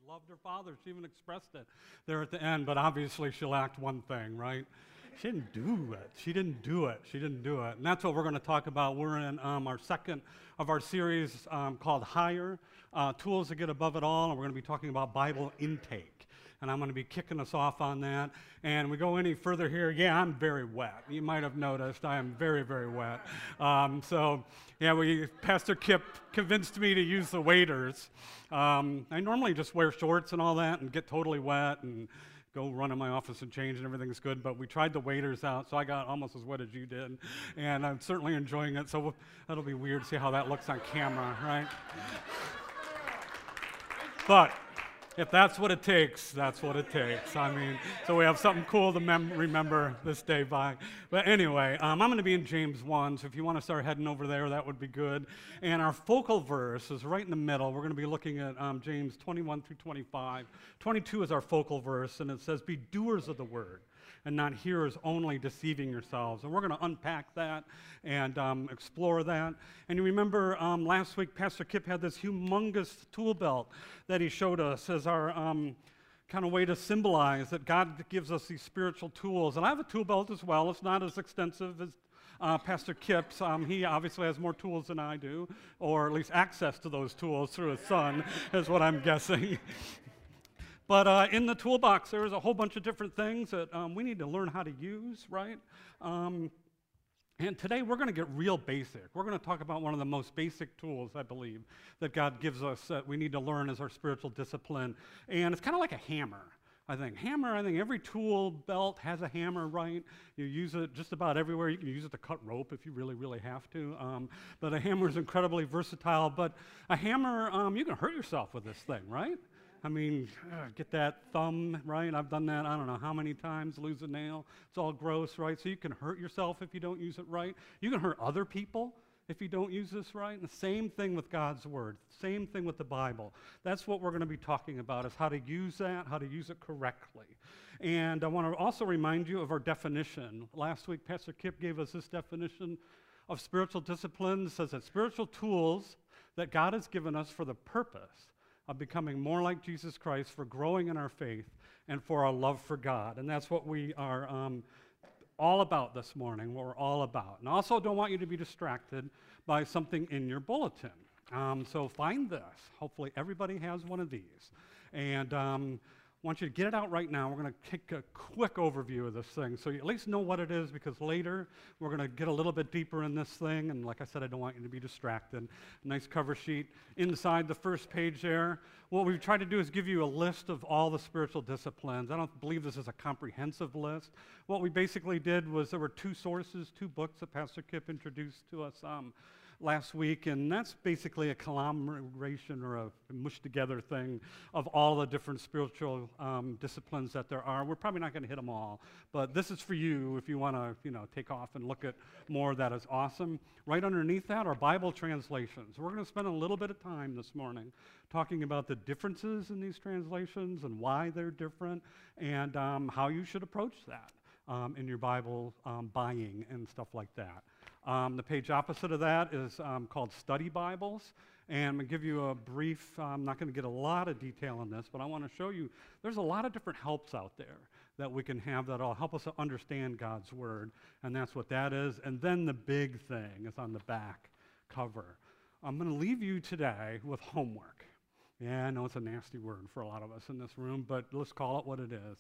loved her father. She even expressed it there at the end, but obviously she lacked one thing, right? She didn't do it. She didn't do it. She didn't do it. And that's what we're going to talk about. We're in our second of our series called Higher, Tools to Get Above It All, and we're going to be talking about Bible intake. And I'm going to be kicking us off on that. And we go any further here, yeah, I'm very wet. You might have noticed I am very, very wet. Pastor Kip convinced me to use the waders. I normally just wear shorts and all that and get totally wet and go run in my office and change and everything's good, but we tried the waders out, so I got almost as wet as you did, and I'm certainly enjoying it, so that'll be weird to see how that looks on camera, right? But if that's what it takes, that's what it takes. I mean, so we have something cool to remember this day by. But anyway, I'm going to be in James 1, so if you want to start heading over there, that would be good. And our focal verse is right in the middle. We're going to be looking at James 21 through 25. 22 is our focal verse, and it says, "Be doers of the word, and not hearers only, deceiving yourselves." And we're going to unpack that and explore that. And you remember last week, Pastor Kip had this humongous tool belt that he showed us as our kind of way to symbolize that God gives us these spiritual tools. And I have a tool belt as well. It's not as extensive as Pastor Kip's. He obviously has more tools than I do, or at least access to those tools through his son, is what I'm guessing. But in the toolbox, there is a whole bunch of different things that we need to learn how to use, right? And today we're going to get real basic. We're going to talk about one of the most basic tools, I believe, that God gives us that we need to learn as our spiritual discipline. And it's kind of like a hammer, I think. I think every tool belt has a hammer, right? You use it just about everywhere. You can use it to cut rope if you really, really have to. But a hammer is incredibly versatile. But a hammer, you can hurt yourself with this thing, right? I mean, get that thumb, right? I've done that I don't know how many times, lose a nail. It's all gross, right? So you can hurt yourself if you don't use it right. You can hurt other people if you don't use this right. And the same thing with God's Word. Same thing with the Bible. That's what we're going to be talking about, is how to use that, how to use it correctly. And I want to also remind you of our definition. Last week, Pastor Kip gave us this definition of spiritual discipline. It says that spiritual tools that God has given us for the purpose of becoming more like Jesus Christ, for growing in our faith, and for our love for God. And that's what we are all about this morning, what we're all about. And also don't want you to be distracted by something in your bulletin. So find this. Hopefully everybody has one of these. And I want you to get it out right now. We're going to take a quick overview of this thing so you at least know what it is, because later we're going to get a little bit deeper in this thing. And like I said, I don't want you to be distracted. Nice cover sheet. Inside the first page there, what we've tried to do is give you a list of all the spiritual disciplines. I don't believe this is a comprehensive list. What we basically did was there were two sources, two books that Pastor Kip introduced to us last week, and that's basically a conglomeration or a mushed together thing of all the different spiritual disciplines that there are. We're probably not going to hit them all, but this is for you if you want to, take off and look at more. That is awesome. Right underneath that are Bible translations. We're going to spend a little bit of time this morning talking about the differences in these translations and why they're different, and how you should approach that in your Bible buying and stuff like that. The page opposite of that is called Study Bibles, and I'm going to give you a brief, I'm not going to get a lot of detail on this, but I want to show you there's a lot of different helps out there that we can have that'll help us to understand God's Word, and that's what that is. And then the big thing is on the back cover. I'm going to leave you today with homework. Yeah, I know it's a nasty word for a lot of us in this room, but let's call it what it is.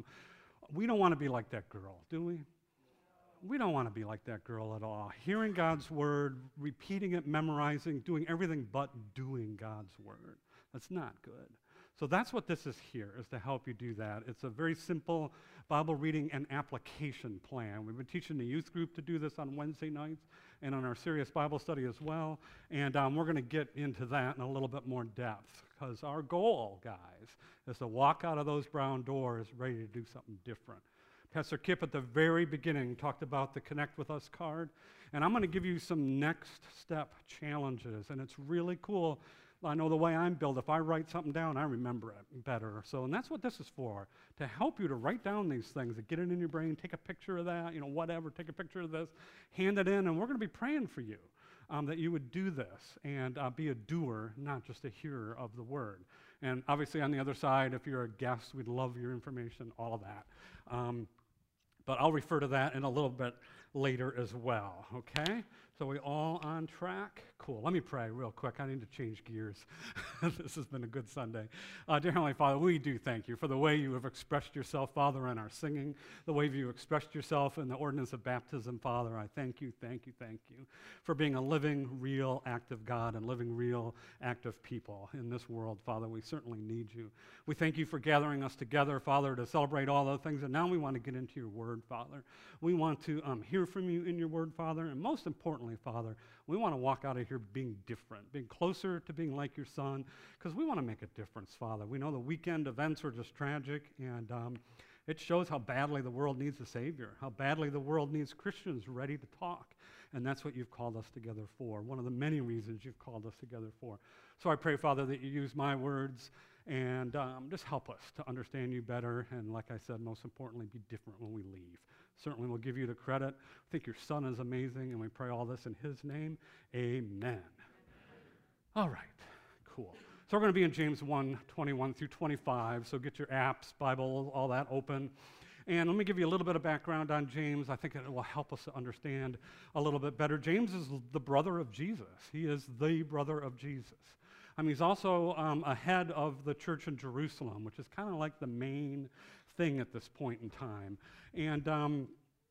We don't want to be like that girl, do we? We don't want to be like that girl at all. Hearing God's Word, repeating it, memorizing, doing everything but doing God's Word. That's not good. So that's what this is here, is to help you do that. It's a very simple Bible reading and application plan. We've been teaching the youth group to do this on Wednesday nights and on our serious Bible study as well. And we're going to get into that in a little bit more depth, because our goal, guys, is to walk out of those brown doors ready to do something different. Pastor Kip at the very beginning talked about the Connect With Us card, and I'm going to give you some next step challenges, and it's really cool. I know the way I'm built, if I write something down, I remember it better. So, and that's what this is for, to help you to write down these things, to get it in your brain, take a picture of that, whatever, take a picture of this, hand it in, and we're going to be praying for you that you would do this and be a doer, not just a hearer of the Word. And obviously on the other side, if you're a guest, we'd love your information, all of that. But I'll refer to that in a little bit later as well, okay? So we all on track? Cool. Let me pray real quick. I need to change gears. This has been a good Sunday. Dear Heavenly Father, we do thank you for the way you have expressed yourself, Father, in our singing, the way you expressed yourself in the ordinance of baptism, Father. I thank you for being a living, real, active God and living, real, active people in this world, Father. We certainly need you. We thank you for gathering us together, Father, to celebrate all those things. And now we want to get into your word, Father. We want to hear from you in your word, Father. And most importantly, Father, we want to walk out of here being different, being closer to being like your Son, because we want to make a difference, Father. We know the weekend events are just tragic, and it shows how badly the world needs a Savior, how badly the world needs Christians ready to talk. And that's what you've called us together for, one of the many reasons you've called us together for. So I pray, Father, that you use my words and just help us to understand you better, and like I said, most importantly, be different when we leave. Certainly we'll give you the credit. I think your Son is amazing, and we pray all this in his name. Amen. All right, cool. So we're going to be in James 1, 21 through 25, so get your apps, Bible, all that open. And let me give you a little bit of background on James. I think it will help us to understand a little bit better. James is the brother of Jesus. He is the brother of Jesus. He's also a head of the church in Jerusalem, which is kind of like the main thing at this point in time. And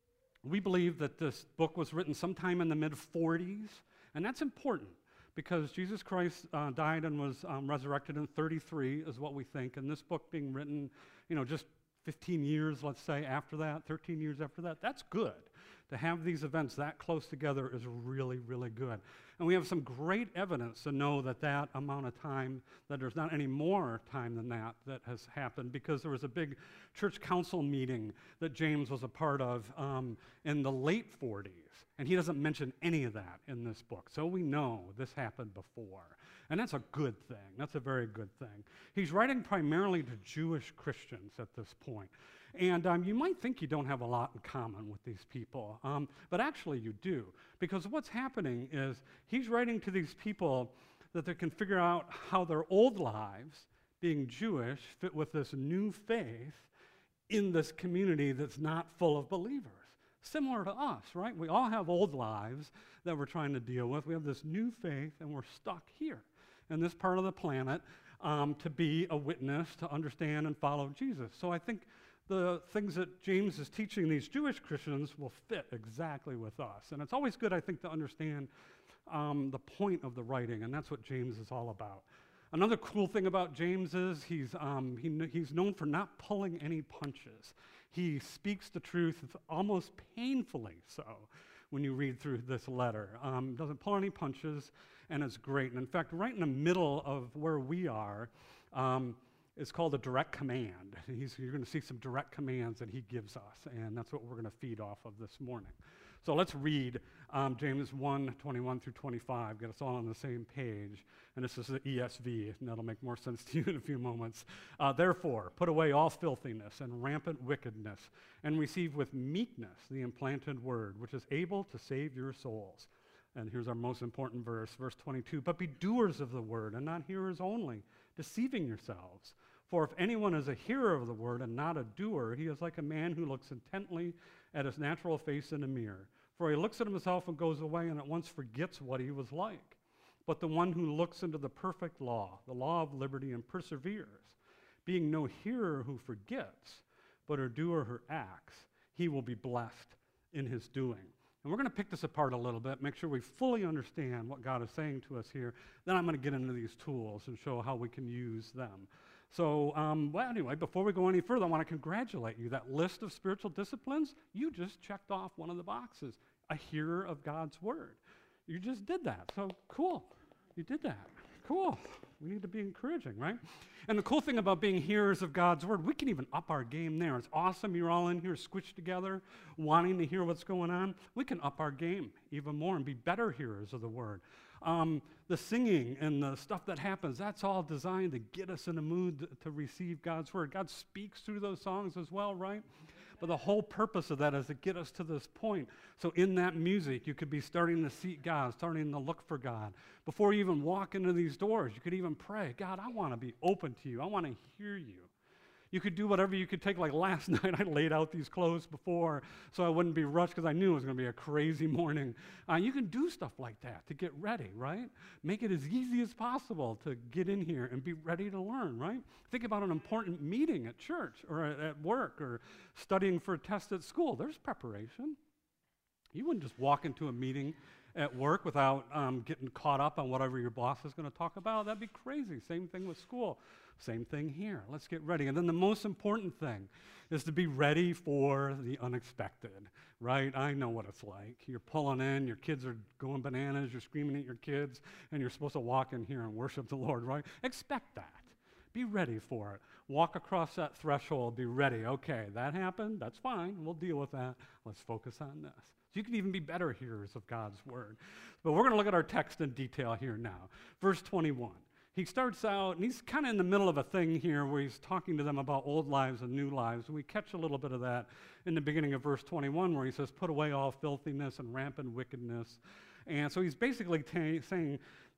we believe that this book was written sometime in the mid-40s, and that's important because Jesus Christ died and was resurrected in 33 is what we think, and this book being written, just 15 years, let's say, after that, 13 years after that, that's good. To have these events that close together is really, really good. And we have some great evidence to know that that amount of time, that there's not any more time than that has happened, because there was a big church council meeting that James was a part of in the late 40s. And he doesn't mention any of that in this book. So we know this happened before. And that's a good thing. That's a very good thing. He's writing primarily to Jewish Christians at this point. And you might think you don't have a lot in common with these people, but actually you do. Because what's happening is he's writing to these people that they can figure out how their old lives, being Jewish, fit with this new faith in this community that's not full of believers. Similar to us, right? We all have old lives that we're trying to deal with. We have this new faith, and we're stuck here in this part of the planet to be a witness, to understand and follow Jesus. So I think the things that James is teaching these Jewish Christians will fit exactly with us. And it's always good, I think, to understand the point of the writing, and that's what James is all about. Another cool thing about James is he's known for not pulling any punches. He speaks the truth almost painfully so when you read through this letter. Doesn't pull any punches, and it's great. And in fact, right in the middle of where we are, it's called a direct command. You're going to see some direct commands that he gives us, and that's what we're going to feed off of this morning. So let's read James 1, 21 through 25, get us all on the same page. And this is the ESV, and that'll make more sense to you in a few moments. Therefore, put away all filthiness and rampant wickedness, and receive with meekness the implanted word, which is able to save your souls. And here's our most important verse, verse 22. But be doers of the word, and not hearers only, deceiving yourselves. For if anyone is a hearer of the word and not a doer, he is like a man who looks intently at his natural face in a mirror. For he looks at himself and goes away and at once forgets what he was like. But the one who looks into the perfect law, the law of liberty, and perseveres, being no hearer who forgets, but a doer who acts, he will be blessed in his doing. And we're going to pick this apart a little bit, make sure we fully understand what God is saying to us here. Then I'm going to get into these tools and show how we can use them. So, well, anyway, before we go any further, I want to congratulate you. That list of spiritual disciplines, you just checked off one of the boxes, a hearer of God's word. You just did that. So, cool. You did that. Cool. We need to be encouraging, right? And the cool thing about being hearers of God's word, we can even up our game there. It's awesome you're all in here squished together, wanting to hear what's going on. We can up our game even more and be better hearers of the word. The singing and the stuff that happens, that's all designed to get us in a mood to receive God's word. God speaks through those songs as well, right? But the whole purpose of that is to get us to this point. So in that music, you could be starting to seek God, starting to look for God. Before you even walk into these doors, you could even pray, God, I want to be open to you. I want to hear you. You could do whatever you could take. Like last night, I laid out these clothes before so I wouldn't be rushed because I knew it was going to be a crazy morning. You can do stuff like that to get ready, right? Make it as easy as possible to get in here and be ready to learn, right? Think about an important meeting at church or at work or studying for a test at school. There's preparation. You wouldn't just walk into a meeting at work without getting caught up on whatever your boss is going to talk about. That'd be crazy. Same thing with school. Same thing here. Let's get ready. And then the most important thing is to be ready for the unexpected, right? I know what it's like. You're pulling in, your kids are going bananas, you're screaming at your kids, and you're supposed to walk in here and worship the Lord, right? Expect that. Be ready for it. Walk across that threshold, be ready. Okay, that happened, that's fine, we'll deal with that. Let's focus on this. So you can even be better hearers of God's word. But we're going to look at our text in detail here now. Verse 21. He starts out, and he's kind of in the middle of a thing here where he's talking to them about old lives and new lives. We catch a little bit of that in the beginning of verse 21 where he says, put away all filthiness and rampant wickedness. And so he's basically saying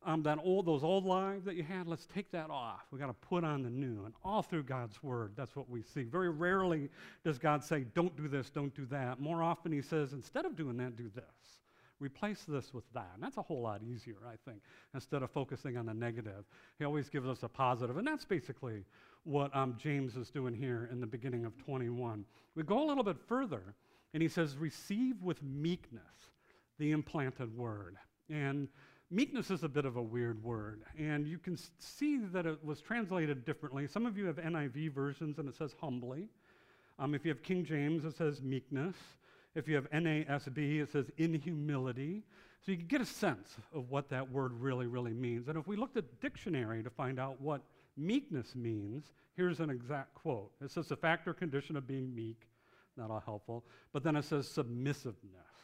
those old lives that you had, let's take that off. We've got to put on the new. And all through God's word, that's what we see. Very rarely does God say, don't do this, don't do that. More often he says, instead of doing that, do this. Replace this with that. And that's a whole lot easier, I think, instead of focusing on the negative. He always gives us a positive. And that's basically what James is doing here in the beginning of 21. We go a little bit further, and he says, receive with meekness the implanted word. And meekness is a bit of a weird word. And you can see that it was translated differently. Some of you have NIV versions, and it says humbly. If you have King James, it says meekness. If you have NASB, it says in humility. So you can get a sense of what that word really, really means. And if we looked at the dictionary to find out what meekness means, here's an exact quote. It says the fact or condition of being meek, not all helpful, but then it says submissiveness.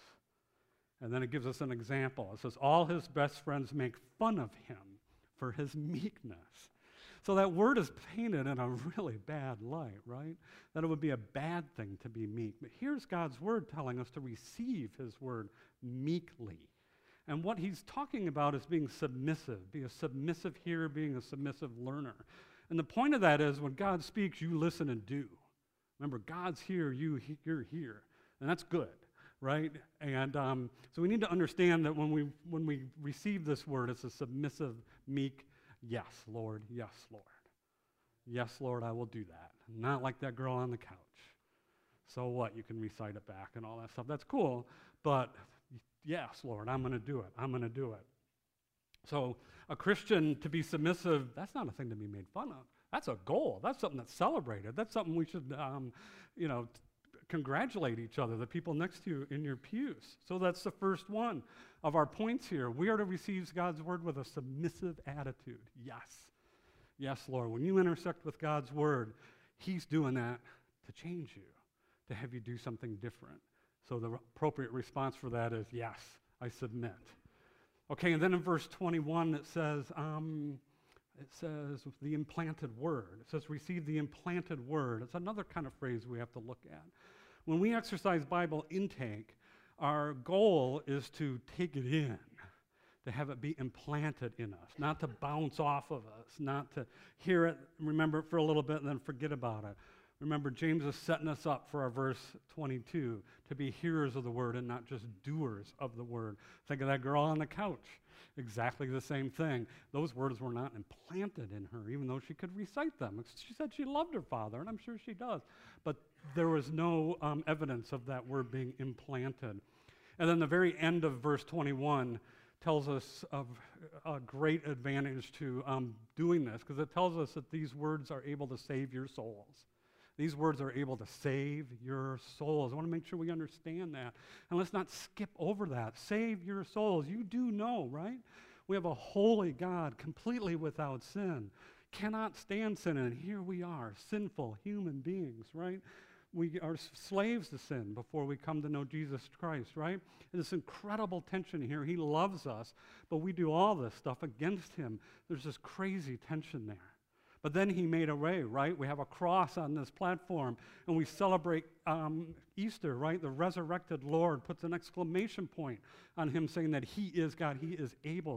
And then it gives us an example. It says all his best friends make fun of him for his meekness. So that word is painted in a really bad light, right? That it would be a bad thing to be meek. But here's God's word telling us to receive his word meekly. And what he's talking about is being submissive. Be a submissive hearer, being a submissive learner. And the point of that is when God speaks, you listen and do. Remember, God's here, you're here. And that's good, right? And so we need to understand that when we receive this word, it's a submissive, meek, yes, Lord, yes, Lord. Yes, Lord, I will do that. Not like that girl on the couch. So what? You can recite it back and all that stuff. That's cool, but yes, Lord, I'm going to do it. I'm going to do it. So a Christian to be submissive, that's not a thing to be made fun of. That's a goal. That's something that's celebrated. That's something we should, congratulate each other, the people next to you in your pews. So that's the first one of our points here. We are to receive God's word with a submissive attitude. Yes. Yes, Lord. When you intersect with God's word, he's doing that to change you, to have you do something different. So the appropriate response for that is, yes, I submit. Okay, and then in verse 21 it says the implanted word. It says receive the implanted word. It's another kind of phrase we have to look at. When we exercise Bible intake, our goal is to take it in, to have it be implanted in us, not to bounce off of us, not to hear it, remember it for a little bit, and then forget about it. Remember, James is setting us up for our verse 22, to be hearers of the word and not just doers of the word. Think of that girl on the couch. Exactly the same thing. Those words were not implanted in her, even though she could recite them. She said she loved her father, and I'm sure she does. But there was no evidence of that word being implanted. And then the very end of verse 21 tells us of a great advantage to doing this, because it tells us that these words are able to save your souls. These words are able to save your souls. I want to make sure we understand that. And let's not skip over that. Save your souls. You do know, right? We have a holy God, completely without sin. Cannot stand sin, and here we are, sinful human beings, right? We are slaves to sin before we come to know Jesus Christ, right? And this incredible tension here. He loves us, but we do all this stuff against him. There's this crazy tension there. But then he made a way, right? We have a cross on this platform, and we celebrate Easter, right? The resurrected Lord puts an exclamation point on him saying that he is God. He is able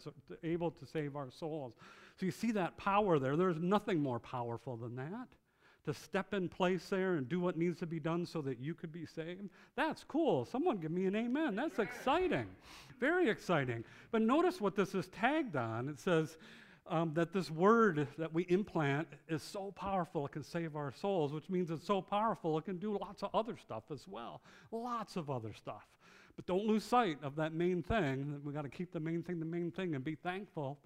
to save our souls. So you see that power there. There's nothing more powerful than that. To step in place there and do what needs to be done so that you could be saved. That's cool. Someone give me an amen. That's exciting. Very exciting. But notice what this is tagged on. It says, that this word that we implant is so powerful it can save our souls, which means it's so powerful it can do lots of other stuff as well. Lots of other stuff. But don't lose sight of that main thing. We got to keep the main thing and be thankful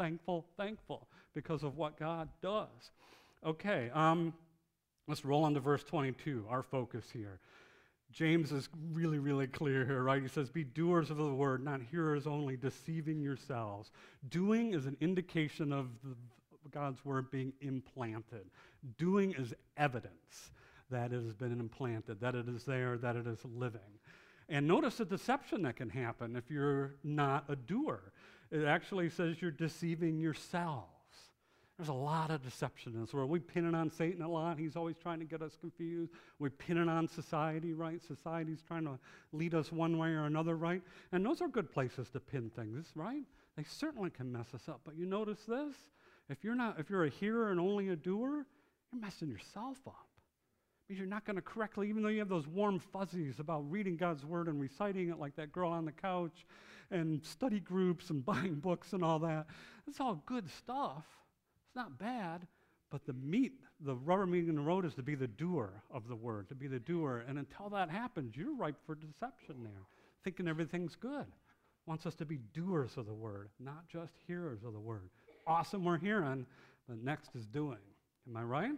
because of what God does. Okay, let's roll on to verse 22, our focus here. James is really, really clear here, right? He says, be doers of the word, not hearers only, deceiving yourselves. Doing is an indication of God's word being implanted. Doing is evidence that it has been implanted, that it is there, that it is living. And notice the deception that can happen if you're not a doer. It actually says you're deceiving yourselves. There's a lot of deception in this world. We pin it on Satan a lot. He's always trying to get us confused. We pin it on society, right? Society's trying to lead us one way or another, right? And those are good places to pin things, right? They certainly can mess us up. But you notice this? If you're a hearer and only a doer, you're messing yourself up. Because you're not going to correctly, even though you have those warm fuzzies about reading God's word and reciting it like that girl on the couch, and study groups and buying books and all that. It's all good stuff. It's not bad, but the rubber meeting in the road is to be the doer of the word, to be the doer. And until that happens, you're ripe for deception there, thinking everything's good. Wants us to be doers of the word, not just hearers of the word. Awesome, we're hearing, but next is doing. Am I right?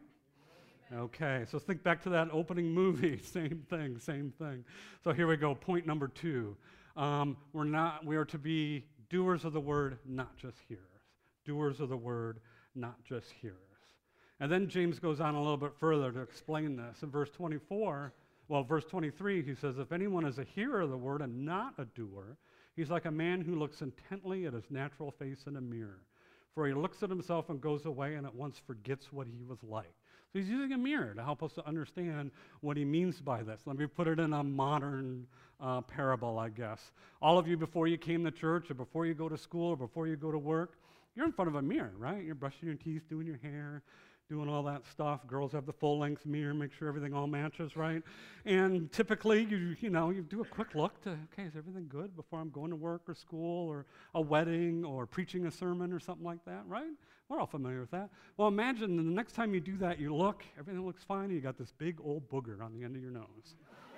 Okay, so think back to that opening movie. Same thing. So here we go. Point number 2. We are to be doers of the word, not just hearers. Doers of the word, not just hearers. And then James goes on a little bit further to explain this. In verse 23, he says, if anyone is a hearer of the word and not a doer, he's like a man who looks intently at his natural face in a mirror. For he looks at himself and goes away and at once forgets what he was like. So he's using a mirror to help us to understand what he means by this. Let me put it in a modern parable, I guess. All of you, before you came to church or before you go to school or before you go to work, you're in front of a mirror, right? You're brushing your teeth, doing your hair, doing all that stuff. Girls have the full-length mirror, make sure everything all matches, right? And typically, you do a quick look to, okay, is everything good before I'm going to work or school or a wedding or preaching a sermon or something like that, right? We're all familiar with that. Well, imagine the next time you do that, you look, everything looks fine, and you got this big old booger on the end of your nose.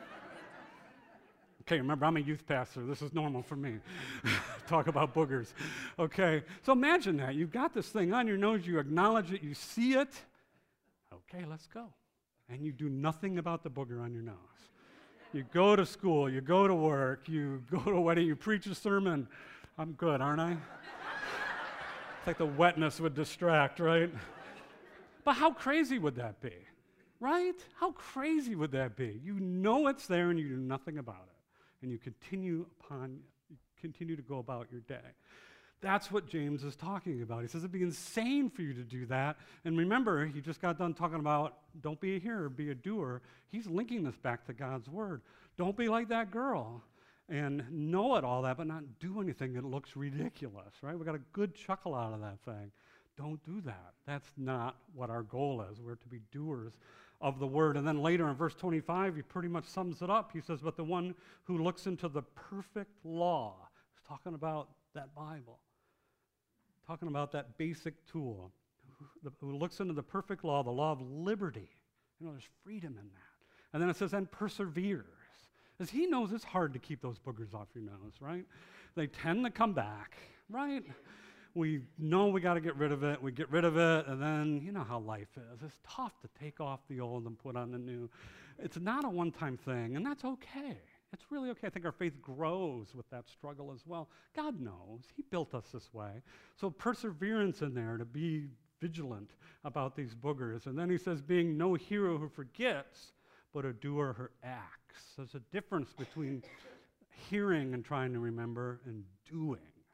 Okay, remember, I'm a youth pastor. This is normal for me. Talk about boogers. Okay, so imagine that. You've got this thing on your nose. You acknowledge it. You see it. Okay, let's go. And you do nothing about the booger on your nose. You go to school. You go to work. You go to a wedding. You preach a sermon. I'm good, aren't I? It's like the wetness would distract, right? But how crazy would that be? Right? How crazy would that be? You know it's there and you do nothing about it. And you continue to go about your day. That's what James is talking about. He says it'd be insane for you to do that. And remember, he just got done talking about don't be a hearer, be a doer. He's linking this back to God's word. Don't be like that girl and know it all that, but not do anything that looks ridiculous, right? We got a good chuckle out of that thing. Don't do that. That's not what our goal is. We're to be doers of the word. And then later in verse 25, he pretty much sums it up. He says, but the one who looks into the perfect law, he's talking about that Bible, talking about that basic tool, who looks into the perfect law, the law of liberty. There's freedom in that. And then it says, and perseveres. As he knows it's hard to keep those boogers off your nose, right? They tend to come back, right? We know we got to get rid of it. We get rid of it, and then you know how life is. It's tough to take off the old and put on the new. It's not a one-time thing, and that's okay. It's really okay. I think our faith grows with that struggle as well. God knows. He built us this way. So perseverance in there to be vigilant about these boogers. And then he says, being no hero who forgets, but a doer who acts. There's a difference between hearing and trying to remember and doing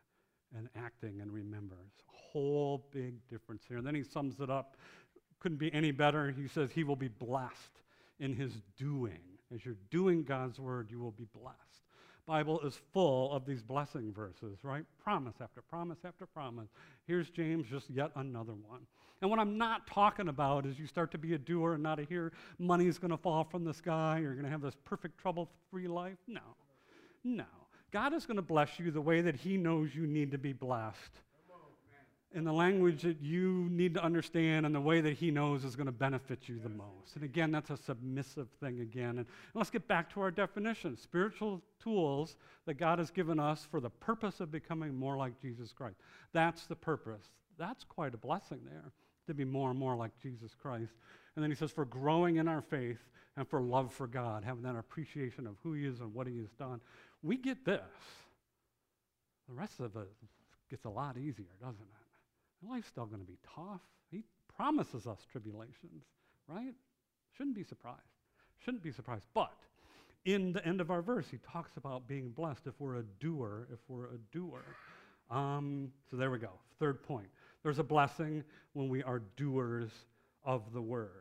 and acting and remember. It's a whole big difference here. And then he sums it up. Couldn't be any better. He says he will be blessed in his doing. As you're doing God's word, you will be blessed. Bible is full of these blessing verses, right? Promise after promise after promise. Here's James, just yet another one. And what I'm not talking about is you start to be a doer and not a hearer. Money's going to fall from the sky. You're going to have this perfect trouble-free life. No. God is going to bless you the way that he knows you need to be blessed, in the language that you need to understand, and the way that he knows is going to benefit you the most. And again, that's a submissive thing again. And let's get back to our definition. Spiritual tools that God has given us for the purpose of becoming more like Jesus Christ. That's the purpose. That's quite a blessing there, to be more and more like Jesus Christ. And then he says, for growing in our faith and for love for God, having that appreciation of who he is and what he has done. We get this. The rest of it gets a lot easier, doesn't it? Life's still going to be tough. He promises us tribulations, right? Shouldn't be surprised. But in the end of our verse, he talks about being blessed if we're a doer, So there we go. Third point. There's a blessing when we are doers of the word.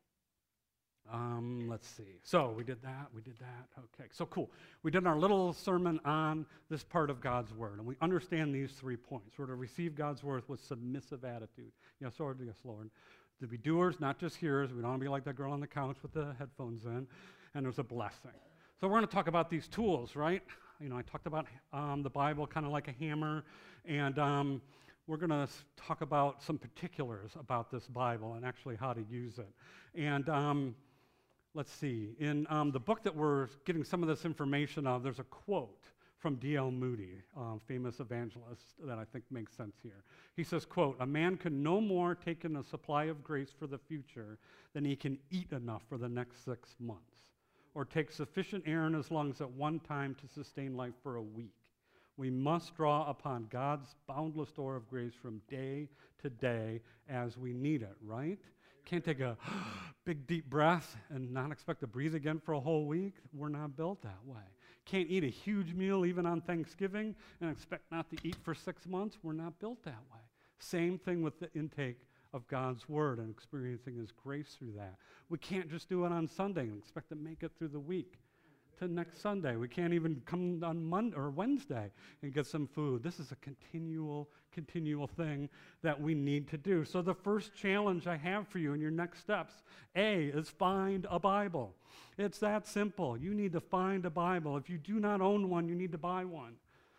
Let's see. So we did that. Okay, so cool. We did our little sermon on this part of God's word, and we understand these 3 points. We're to receive God's word with submissive attitude. Yes, Lord, yes, Lord. To be doers, not just hearers. We don't want to be like that girl on the couch with the headphones in, and there's a blessing. So we're going to talk about these tools, right? I talked about the Bible kind of like a hammer, and we're going to talk about some particulars about this Bible and actually how to use it. And let's see. In the book that we're getting some of this information of, there's a quote from D.L. Moody, famous evangelist, that I think makes sense here. He says, quote, "A man can no more take in a supply of grace for the future than he can eat enough for the next 6 months, or take sufficient air in his lungs at one time to sustain life for a week. We must draw upon God's boundless store of grace from day to day as we need it," right? Can't take a big, deep breath and not expect to breathe again for a whole week. We're not built that way. Can't eat a huge meal even on Thanksgiving and expect not to eat for 6 months. We're not built that way. Same thing with the intake of God's word and experiencing his grace through that. We can't just do it on Sunday and expect to make it through the week to next Sunday. We can't even come on Monday or Wednesday and get some food. This is a continual thing that we need to do. So the first challenge I have for you in your next steps, A, is find a Bible. It's that simple. You need to find a Bible. If you do not own one, you need to buy one.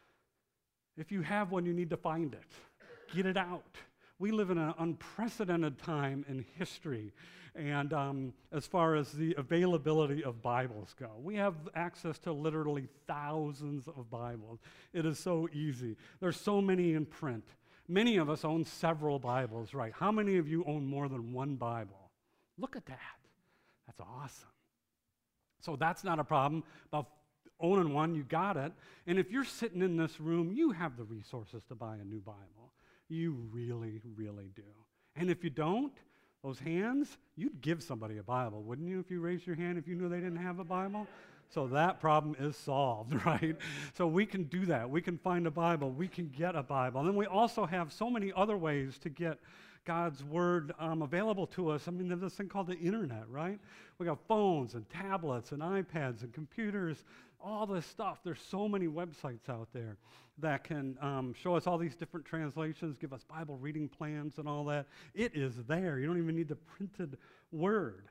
If you have one, you need to find it. Get it out. We live in an unprecedented time in history, and as far as the availability of Bibles go. We have access to literally thousands of Bibles. It is so easy. There's so many in print. Many of us own several Bibles, right? How many of you own more than one Bible? Look at that. That's awesome. So that's not a problem. About owning one, you got it. And if you're sitting in this room, you have the resources to buy a new Bible. You really, really do. And if you don't, those hands, you'd give somebody a Bible, wouldn't you, if you raised your hand if you knew they didn't have a Bible? So that problem is solved, right? So we can do that. We can find a Bible. We can get a Bible. And then we also have so many other ways to get God's word available to us. I mean, there's this thing called the internet, right? We got phones and tablets and iPads and computers, all this stuff. There's so many websites out there that can show us all these different translations, give us Bible reading plans and all that. It is there. You don't even need the printed word.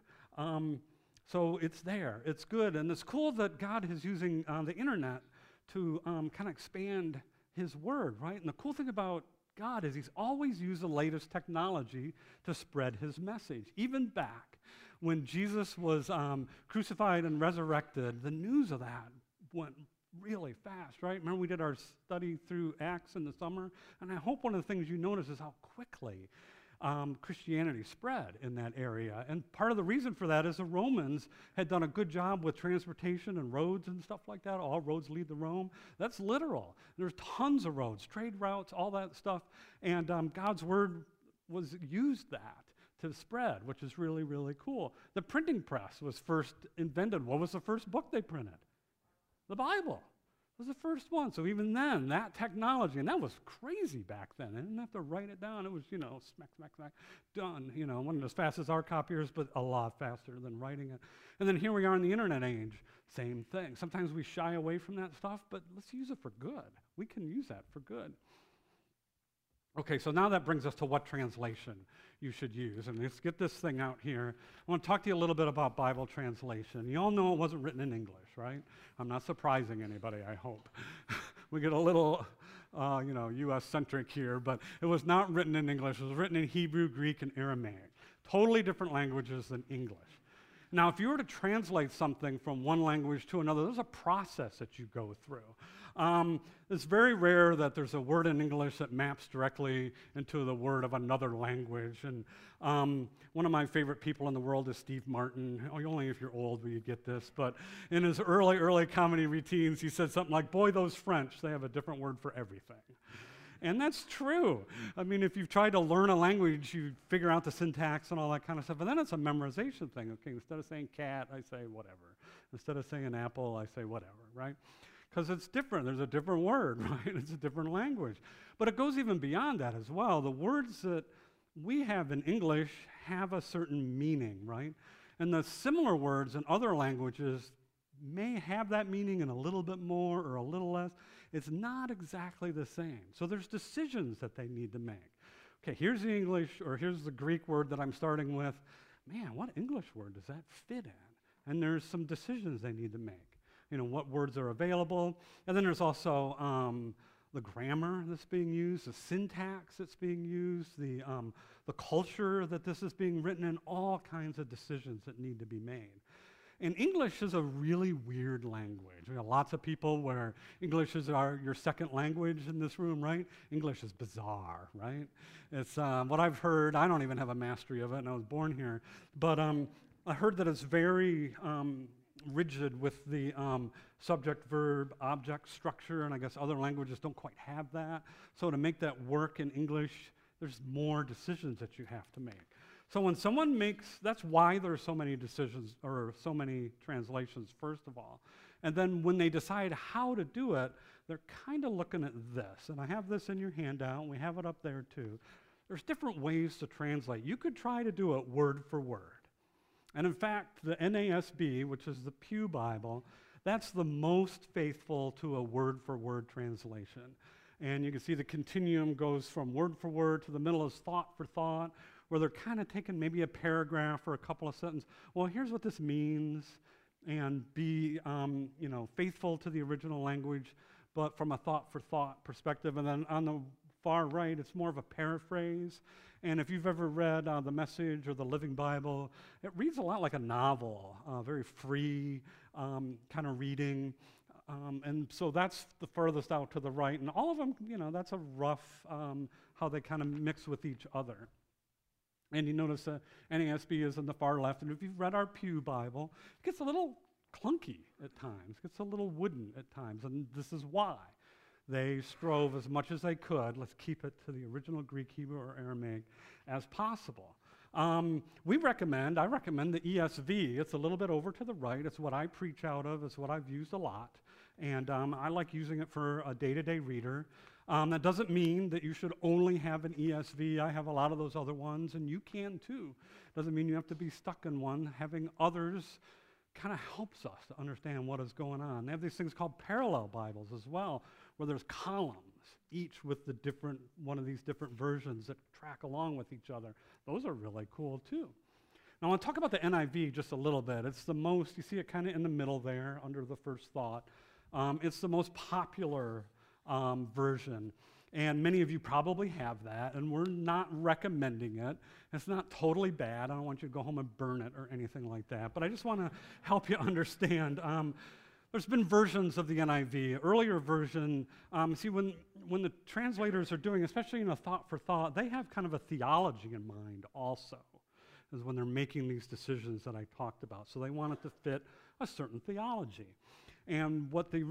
So it's there. It's good. And it's cool that God is using the internet to kind of expand his word, right? And the cool thing about God is he's always used the latest technology to spread his message. Even back when Jesus was crucified and resurrected, the news of that went really fast, right? Remember we did our study through Acts in the summer? And I hope one of the things you notice is how quickly Christianity spread in that area. And part of the reason for that is the Romans had done a good job with transportation and roads and stuff like that. All roads lead to Rome. That's literal. There's tons of roads, trade routes, all that stuff. And God's word was used that to spread, which is really, really cool. The printing press was first invented. What was the first book they printed? The Bible. was the first one. So even then, that technology, and that was crazy back then. I didn't have to write it down. It was, smack, smack, smack, done. Wasn't as fast as our copiers, but a lot faster than writing it. And then here we are in the internet age, same thing. Sometimes we shy away from that stuff, but let's use it for good. We can use that for good. Okay, so now that brings us to what translation you should use. And let's get this thing out here. I want to talk to you a little bit about Bible translation. You all know it wasn't written in English, right? I'm not surprising anybody, I hope. We get a little, U.S.-centric here, but it was not written in English. It was written in Hebrew, Greek, and Aramaic. Totally different languages than English. Now, if you were to translate something from one language to another, there's a process that you go through. It's very rare that there's a word in English that maps directly into the word of another language. And one of my favorite people in the world is Steve Martin. Only if you're old will you get this. But in his early comedy routines, he said something like, "Boy, those French, they have a different word for everything." And that's true. I mean, if you've tried to learn a language, you figure out the syntax and all that kind of stuff. And then it's a memorization thing. Okay, instead of saying cat, I say whatever. Instead of saying apple, I say whatever, right? Because it's different. There's a different word, right? It's a different language. But it goes even beyond that as well. The words that we have in English have a certain meaning, right? And the similar words in other languages may have that meaning in a little bit more or a little less. It's not exactly the same. So there's decisions that they need to make. Okay, here's the English, or here's the Greek word that I'm starting with. Man, what English word does that fit in? And there's some decisions they need to make. What words are available. And then there's also the grammar that's being used, the syntax that's being used, the culture that this is being written in, all kinds of decisions that need to be made. And English is a really weird language. We have lots of people where English is your second language in this room, right? English is bizarre, right? It's what I've heard. I don't even have a mastery of it, and I was born here. But I heard that it's very rigid with the subject, verb, object structure, and I guess other languages don't quite have that. So to make that work in English, there's more decisions that you have to make. So when someone that's why there are so many decisions or so many translations, first of all. And then when they decide how to do it, they're kind of looking at this. And I have this in your handout, and we have it up there too. There's different ways to translate. You could try to do it word for word. And in fact, the NASB, which is the Pew Bible, that's the most faithful to a word for word translation. And you can see the continuum goes from word for word to the middle is thought for thought, where they're kind of taking maybe a paragraph or a couple of sentences. Well, here's what this means, and be faithful to the original language, but from a thought for thought perspective. And then on the far right, it's more of a paraphrase. And if you've ever read The Message or the Living Bible, it reads a lot like a novel, very free kind of reading. And so that's the furthest out to the right. And all of them, that's a rough how they kind of mix with each other. And you notice that NASB is on the far left. And if you've read our Pew Bible, it gets a little clunky at times. It gets a little wooden at times. And this is why. They strove as much as they could, let's keep it to the original Greek, Hebrew, or Aramaic as possible. I recommend the ESV. It's a little bit over to the right. It's what I preach out of. It's what I've used a lot. And I like using it for a day-to-day reader. That doesn't mean that you should only have an ESV. I have a lot of those other ones, and you can too. Doesn't mean you have to be stuck in one. Having others kind of helps us to understand what is going on. They have these things called parallel Bibles as well, where there's columns, each with one of these different versions that track along with each other. Those are really cool too. Now I want to talk about the NIV just a little bit. It's the most, you see it kind of in the middle there under the first thought. It's the most popular version. And many of you probably have that, and we're not recommending it. It's not totally bad. I don't want you to go home and burn it or anything like that. But I just want to help you understand. There's been versions of the NIV. Earlier version, see, when the translators are doing, especially in a thought for thought, they have kind of a theology in mind also, is when they're making these decisions that I talked about. So they want it to fit a certain theology. And what the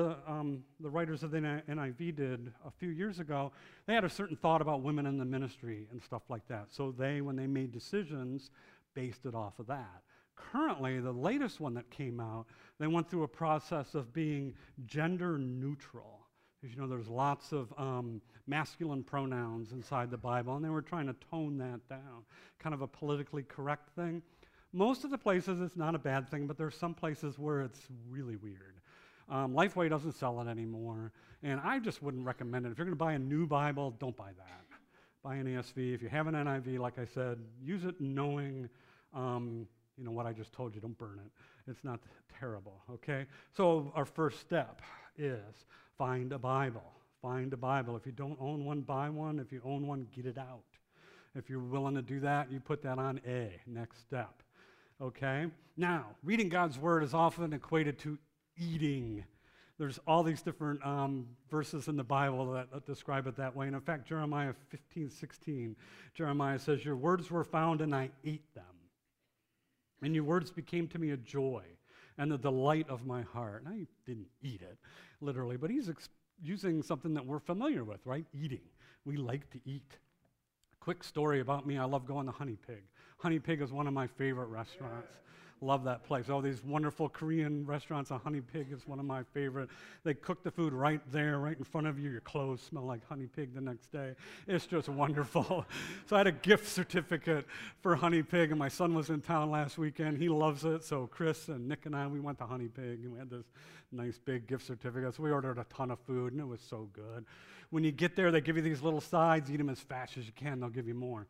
writers of the NIV did a few years ago, they had a certain thought about women in the ministry and stuff like that. So when they made decisions, based it off of that. Currently, the latest one that came out, they went through a process of being gender neutral. As you know, there's lots of masculine pronouns inside the Bible, and they were trying to tone that down, kind of a politically correct thing. Most of the places it's not a bad thing, but there's some places where it's really weird. Lifeway doesn't sell it anymore, and I just wouldn't recommend it. If you're going to buy a new Bible, don't buy that. Buy an ESV. If you have an NIV, like I said, use it knowing what I just told you. Don't burn it. It's not terrible, okay? So our first step is find a Bible. Find a Bible. If you don't own one, buy one. If you own one, get it out. If you're willing to do that, you put that on A, next step, okay? Now, reading God's Word is often equated to eating. There's all these different verses in the Bible that describe it that way. And in fact, Jeremiah 15:16, Jeremiah says, "Your words were found and I ate them. And your words became to me a joy and the delight of my heart." And I didn't eat it, literally, but he's using something that we're familiar with, right? Eating. We like to eat. Quick story about me, I love going to Honey Pig. Honey Pig is one of my favorite restaurants. Love that place. All these wonderful Korean restaurants. Honey Pig is one of my favorite. They cook the food right there, right in front of you. Your clothes smell like Honey Pig the next day. It's just wonderful. So I had a gift certificate for Honey Pig, and my son was in town last weekend. He loves it. So Chris and Nick and I, we went to Honey Pig, and we had this nice big gift certificate. So we ordered a ton of food, and it was so good. When you get there, they give you these little sides. Eat them as fast as you can. They'll give you more.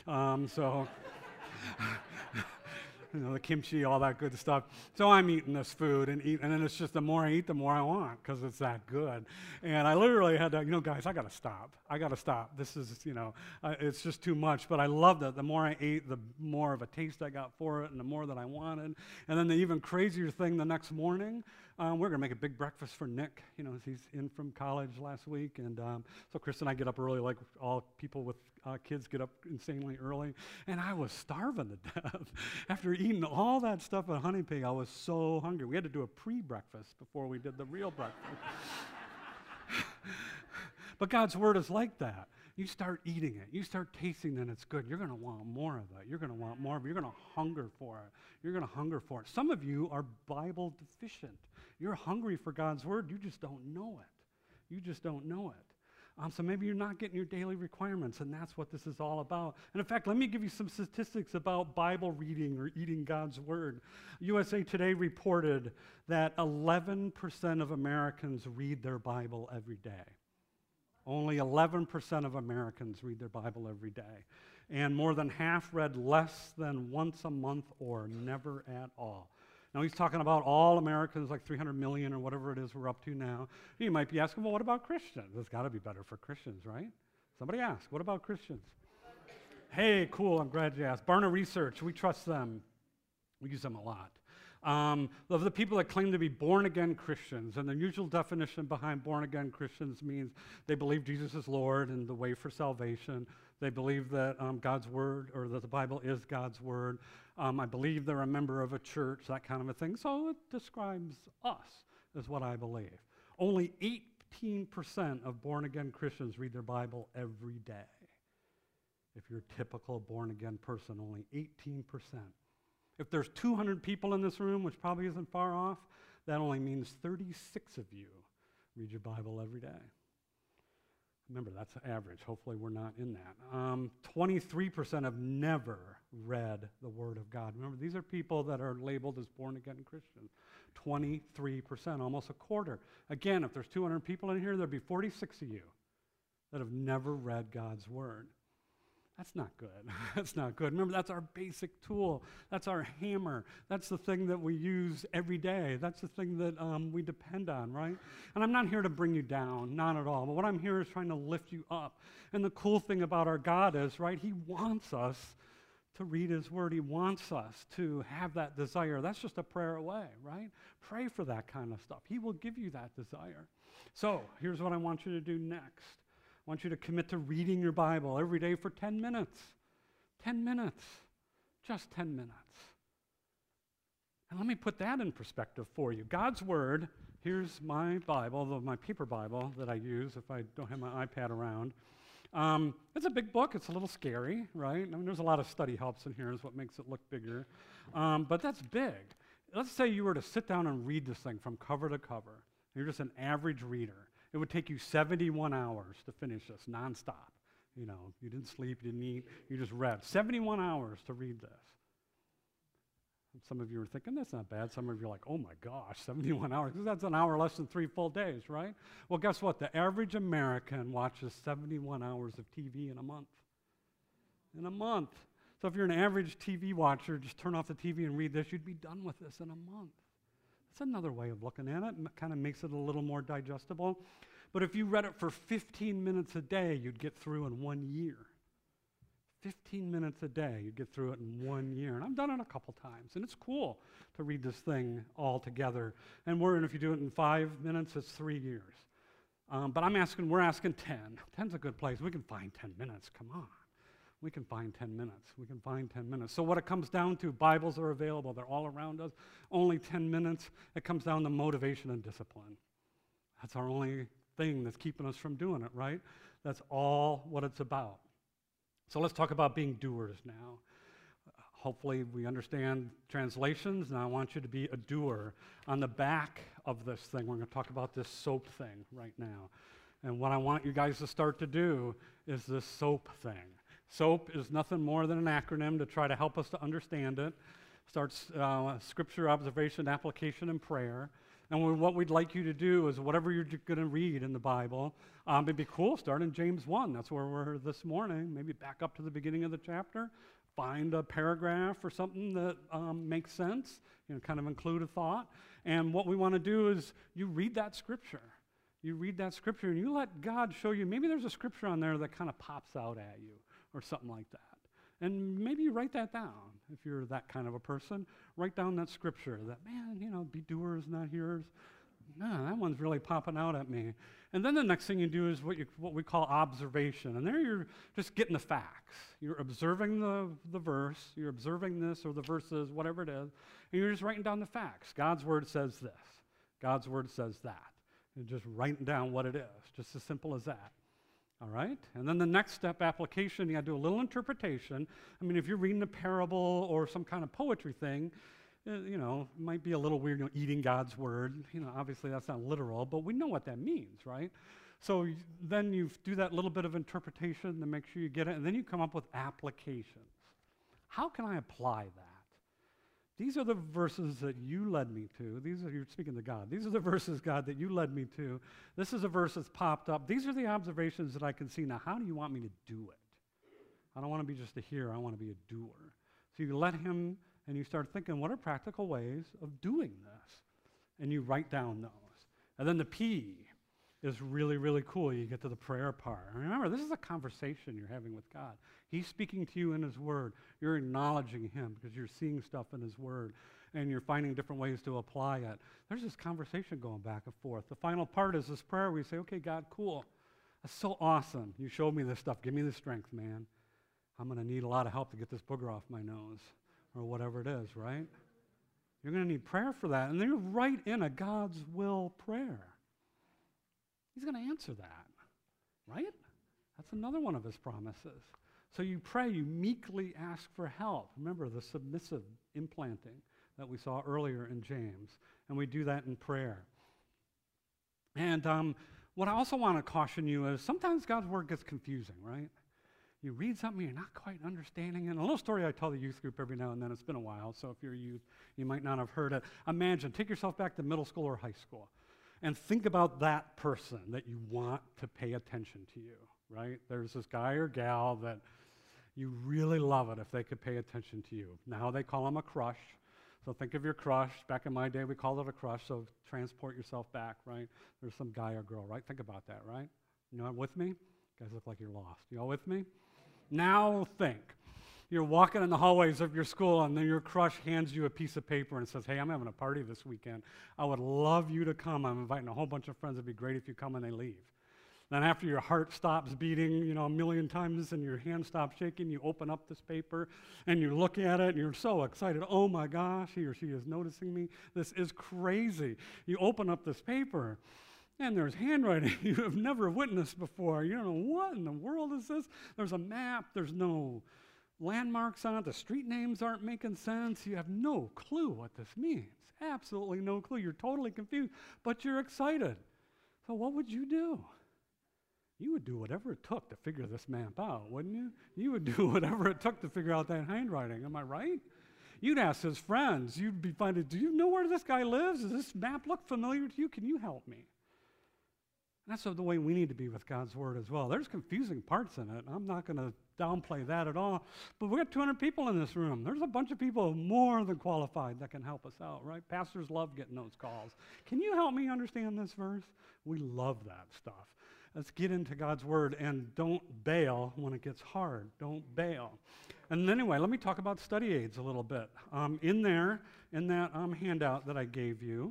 The kimchi, all that good stuff. So I'm eating this food and then it's just the more I eat, the more I want because it's that good. And I literally had to, guys, I got to stop. This is, it's just too much. But I loved it. The more I ate, the more of a taste I got for it and the more that I wanted. And then the even crazier thing the next morning, we're going to make a big breakfast for Nick. He's in from college last week. And so Chris and I get up early like all people with kids get up insanely early. And I was starving to death. After eating all that stuff at Honey Pig, I was so hungry. We had to do a pre-breakfast before we did the real breakfast. But God's Word is like that. You start eating it. You start tasting it. It's good. You're going to want more of it. You're going to want more of it. You're going to hunger for it. You're going to hunger for it. Some of you are Bible deficient. You're hungry for God's Word. You just don't know it. You just don't know it. So maybe you're not getting your daily requirements, and that's what this is all about. And in fact, let me give you some statistics about Bible reading or eating God's Word. USA Today reported that 11% of Americans read their Bible every day. Only 11% of Americans read their Bible every day. And more than half read less than once a month or never at all. Now, he's talking about all Americans, like 300 million or whatever it is we're up to now. You might be asking, well, what about Christians? It's got to be better for Christians, right? Somebody asked, what about Christians? Hey, cool, I'm glad you asked. Barna Research, we trust them. We use them a lot. Of the people that claim to be born-again Christians, and the usual definition behind born-again Christians means they believe Jesus is Lord and the way for salvation. They believe that God's Word, or that the Bible is God's Word. I believe they're a member of a church, that kind of a thing. So it describes us, is what I believe. Only 18% of born-again Christians read their Bible every day. If you're a typical born-again person, only 18%. If there's 200 people in this room, which probably isn't far off, that only means 36 of you read your Bible every day. Remember, that's the average. Hopefully we're not in that. 23% have never read the Word of God. Remember, these are people that are labeled as born-again Christians. 23%, almost a quarter. Again, if there's 200 people in here, there'd be 46 of you that have never read God's Word. That's not good. That's not good. Remember, that's our basic tool. That's our hammer. That's the thing that we use every day. That's the thing that we depend on, right? And I'm not here to bring you down, not at all. But what I'm here is trying to lift you up. And the cool thing about our God is, right, He wants us to read His Word. He wants us to have that desire. That's just a prayer away, right? Pray for that kind of stuff. He will give you that desire. So here's what I want you to do next. I want you to commit to reading your Bible every day for 10 minutes. 10 minutes. Just 10 minutes. And let me put that in perspective for you. God's Word, here's my Bible, my paper Bible that I use if I don't have my iPad around. It's a big book. It's a little scary, right? I mean, there's a lot of study helps in here is what makes it look bigger. But that's big. Let's say you were to sit down and read this thing from cover to cover. You're just an average reader. It would take you 71 hours to finish this nonstop. You know, you didn't sleep, you didn't eat, you just read. 71 hours to read this. And some of you are thinking, that's not bad. Some of you are like, oh my gosh, 71 hours. Because that's an hour less than 3 full days, right? Well, guess what? The average American watches 71 hours of TV in a month. In a month. So if you're an average TV watcher, just turn off the TV and read this, you'd be done with this in a month. That's another way of looking at it. It kind of makes it a little more digestible. But if you read it for 15 minutes a day, you'd get through in 1 year. 15 minutes a day, you'd get through it in 1 year. And I've done it a couple times, and it's cool to read this thing all together. And if you do it in 5 minutes, it's 3 years. But we're asking 10. 10's a good place. We can find 10 minutes, come on. We can find 10 minutes. We can find 10 minutes. So what it comes down to, Bibles are available. They're all around us. Only 10 minutes. It comes down to motivation and discipline. That's our only thing that's keeping us from doing it, right? That's all what it's about. So let's talk about being doers now. Hopefully we understand translations, and I want you to be a doer. On the back of this thing, we're going to talk about this SOAP thing right now. And what I want you guys to start to do is this SOAP thing. SOAP is nothing more than an acronym to try to help us to understand it. Starts scripture, observation, application, and prayer. And what we'd like you to do is whatever you're going to read in the Bible, it'd be cool, start in James 1. That's where we're this morning. Maybe back up to the beginning of the chapter. Find a paragraph or something that makes sense, kind of include a thought. And what we want to do is you read that scripture. You read that scripture and you let God show you. Maybe there's a scripture on there that kind of pops out at you or something like that. And maybe you write that down if you're that kind of a person. Write down that scripture that, man, be doers, not hearers. No, that one's really popping out at me. And then the next thing you do is what we call observation. And there you're just getting the facts. You're observing the verse. You're observing this or the verses, whatever it is. And you're just writing down the facts. God's word says this. God's word says that. And just writing down what it is. Just as simple as that. All right? And then the next step, application, you got to do a little interpretation. I mean, if you're reading a parable or some kind of poetry thing, it might be a little weird, eating God's word. Obviously that's not literal, but we know what that means, right? So then you do that little bit of interpretation to make sure you get it, and then you come up with applications. How can I apply that? These are the verses that you led me to. You're speaking to God. These are the verses, God, that you led me to. This is a verse that's popped up. These are the observations that I can see. Now, how do you want me to do it? I don't want to be just a hearer. I want to be a doer. So you let him, and you start thinking, what are practical ways of doing this? And you write down those. And then the P is really, really cool. You get to the prayer part. Remember, this is a conversation you're having with God. He's speaking to you in his word. You're acknowledging him because you're seeing stuff in his word, and you're finding different ways to apply it. There's this conversation going back and forth. The final part is this prayer where you say, okay, God, cool. That's so awesome. You showed me this stuff. Give me the strength, man. I'm going to need a lot of help to get this booger off my nose or whatever it is, right? You're going to need prayer for that. And then you write in a God's will prayer. He's going to answer that, right? That's another one of his promises. So you pray, you meekly ask for help. Remember the submissive implanting that we saw earlier in James. And we do that in prayer. And what I also want to caution you is sometimes God's word gets confusing, right? You read something, you're not quite understanding it. And a little story I tell the youth group every now and then. It's been a while, so if you're a youth, you might not have heard it. Imagine, take yourself back to middle school or high school. And think about that person that you want to pay attention to you, right? There's this guy or gal that you really love it if they could pay attention to you. Now they call them a crush. So think of your crush. Back in my day, we called it a crush, so transport yourself back, right? There's some guy or girl, right? Think about that, right? You all with me? You guys look like you're lost. You all with me? Now think. You're walking in the hallways of your school, and then your crush hands you a piece of paper and says, hey, I'm having a party this weekend. I would love you to come. I'm inviting a whole bunch of friends. It'd be great if you come, and they leave. Then after your heart stops beating, a million times and your hand stops shaking, you open up this paper, and you look at it, and you're so excited. Oh, my gosh, he or she is noticing me. This is crazy. You open up this paper, And there's handwriting you have never witnessed before. You don't know what in the world is this. There's a map. There's no landmarks on it. The street names aren't making sense. You have no clue what this means. Absolutely no clue. You're totally confused, but you're excited. So what would you do? You would do whatever it took to figure this map out, wouldn't you? You would do whatever it took to figure out that handwriting. Am I right? You'd ask his friends. You'd be finding, do you know where this guy lives? Does this map look familiar to you? Can you help me? That's the way we need to be with God's Word as well. There's confusing parts in it. I'm not going to downplay that at all. But we got 200 people in this room. There's a bunch of people more than qualified that can help us out, right? Pastors love getting those calls. Can you help me understand this verse? We love that stuff. Let's get into God's Word and don't bail when it gets hard. Don't bail. And anyway, let me talk about study aids a little bit. In that handout that I gave you,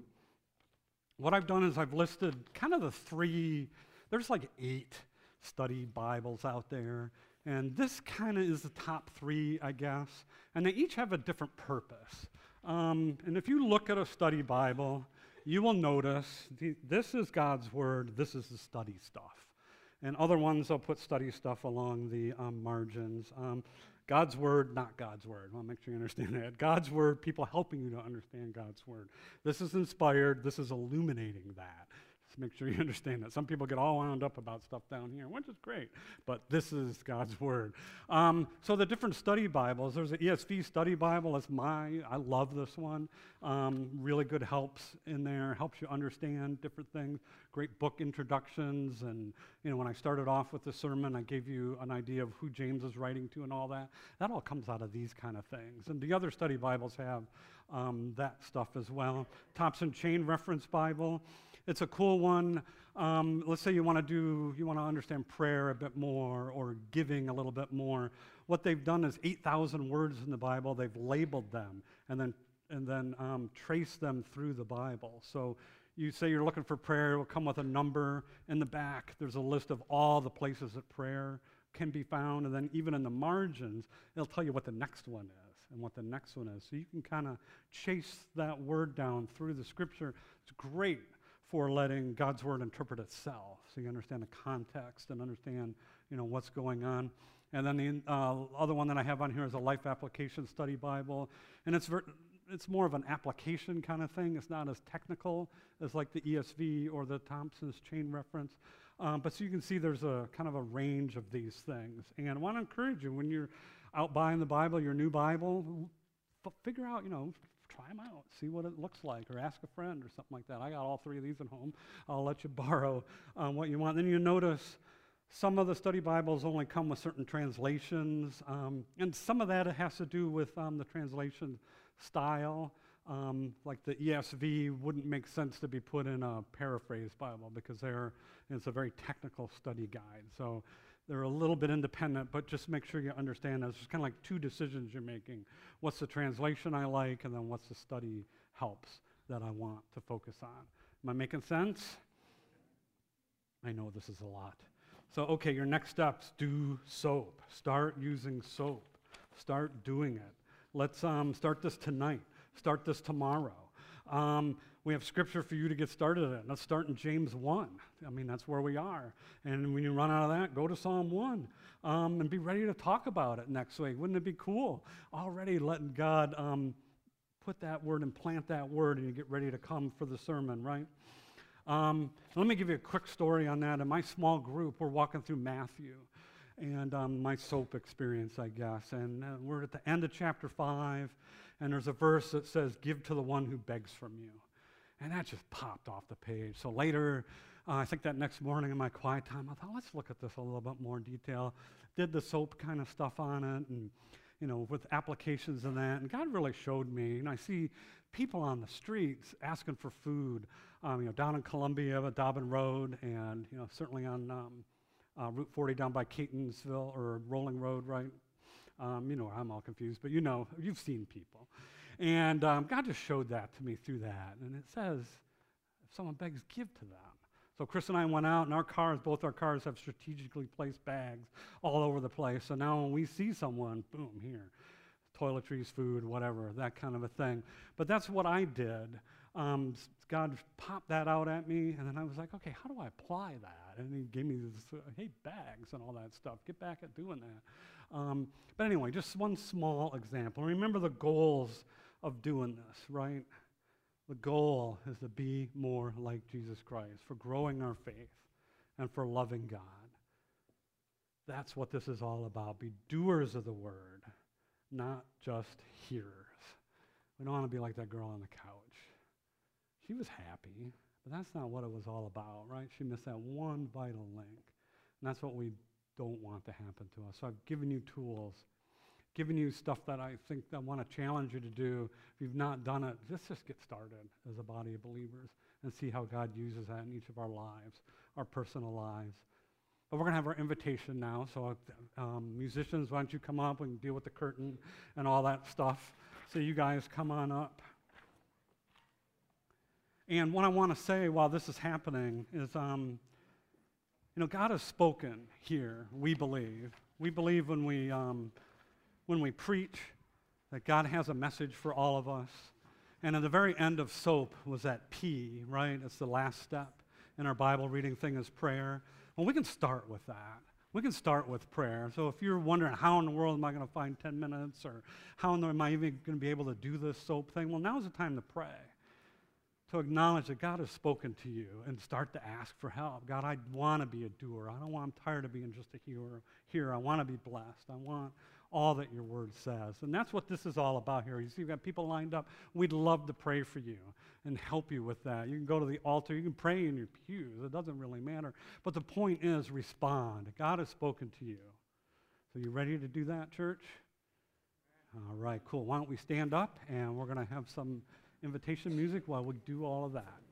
what I've done is I've listed kind of the three, there's like 8 study Bibles out there, and this kind of is the top 3, I guess, and they each have a different purpose. And if you look at a study Bible, you will notice this is God's Word, this is the study stuff. And other ones, I'll put study stuff along the margins. God's Word, not God's Word. I want to make sure you understand that. God's Word, people helping you to understand God's Word. This is inspired. This is illuminating that. Just make sure you understand that. Some people get all wound up about stuff down here, which is great, but this is God's Word. So the different study Bibles, there's an ESV study Bible. That's I love this one. Really good helps in there, helps you understand different things. Great book introductions, and when I started off with the sermon, I gave you an idea of who James is writing to and all that. That all comes out of these kind of things. And the other study Bibles have that stuff as well. Thompson Chain Reference Bible. It's a cool one. Let's say you want to understand prayer a bit more or giving a little bit more. What they've done is 8,000 words in the Bible. They've labeled them and then traced them through the Bible. So you say you're looking for prayer, it will come with a number in the back. There's a list of all the places that prayer can be found, and then even in the margins, it'll tell you what the next one is and what the next one is. So you can kind of chase that word down through the Scripture. It's great for letting God's Word interpret itself, so you understand the context and understand, what's going on. And then the other one that I have on here is a Life Application Study Bible, and it's more of an application kind of thing. It's not as technical as like the ESV or the Thompson's Chain Reference. But so you can see there's a kind of a range of these things. And I want to encourage you, when you're out buying the Bible, your new Bible, figure out, try them out, see what it looks like, or ask a friend or something like that. I got all 3 of these at home. I'll let you borrow what you want. Then you notice some of the study Bibles only come with certain translations, and some of that has to do with the translation style. Like the ESV wouldn't make sense to be put in a paraphrase Bible because it's a very technical study guide. So they're a little bit independent, but just make sure you understand that it's kind of like 2 decisions you're making. What's the translation I like, and then what's the study helps that I want to focus on? Am I making sense? I know this is a lot. So, okay, your next steps, do SOAP. Start using SOAP. Start doing it. Let's start this tonight. Start this tomorrow. We have scripture for you to get started in. Let's start in James 1. I mean, that's where we are. And when you run out of that, go to Psalm 1 and be ready to talk about it next week. Wouldn't it be cool? Already letting God put that word and plant that word, and you get ready to come for the sermon, right? Let me give you a quick story on that. In my small group, we're walking through Matthew and my SOAP experience, I guess. And we're at the end of chapter 5, and there's a verse that says, "Give to the one who begs from you." And that just popped off the page. So later, I think that next morning in my quiet time, I thought, let's look at this a little bit more detail. Did the SOAP kind of stuff on it, and with applications and that. And God really showed me. And I see people on the streets asking for food. Down in Columbia, Dobbin Road, and certainly on Route 40 down by Catonsville or Rolling Road, right? I'm all confused, but you've seen people. And God just showed that to me through that. And it says, if someone begs, give to them. So Chris and I went out, and both our cars have strategically placed bags all over the place. So now when we see someone, boom, here, toiletries, food, whatever, that kind of a thing. But that's what I did. God popped that out at me, and then I was like, okay, how do I apply that? And he gave me this, hey, bags and all that stuff. Get back at doing that. But anyway, just one small example. Remember the goals of doing this, right? The goal is to be more like Jesus Christ, for growing our faith, and for loving God. That's what this is all about. Be doers of the word, not just hearers. We don't want to be like that girl on the couch. She was happy, but that's not what it was all about, right? She missed that one vital link. And that's what we don't want to happen to us. So I've given you tools, given you stuff that I think I want to challenge you to do. If you've not done it, just get started as a body of believers and see how God uses that in each of our lives, our personal lives. But we're going to have our invitation now. So musicians, why don't you come up? We can deal with the curtain and all that stuff. So you guys come on up. And what I want to say while this is happening is, God has spoken here, we believe. We believe when we preach that God has a message for all of us. And at the very end of SOAP was that P, right? It's the last step in our Bible reading thing is prayer. Well, we can start with that. We can start with prayer. So if you're wondering how in the world am I going to find 10 minutes or how am I even going to be able to do this SOAP thing? Well, now's the time to pray. To acknowledge that God has spoken to you and start to ask for help. God, I want to be a doer. I'm tired of being just a hearer. I want to be blessed. I want all that your word says. And that's what this is all about here. You see, you've got people lined up. We'd love to pray for you and help you with that. You can go to the altar. You can pray in your pews. It doesn't really matter. But the point is respond. God has spoken to you. So you ready to do that, church? All right, cool. Why don't we stand up, and we're going to have some invitation music while we do all of that.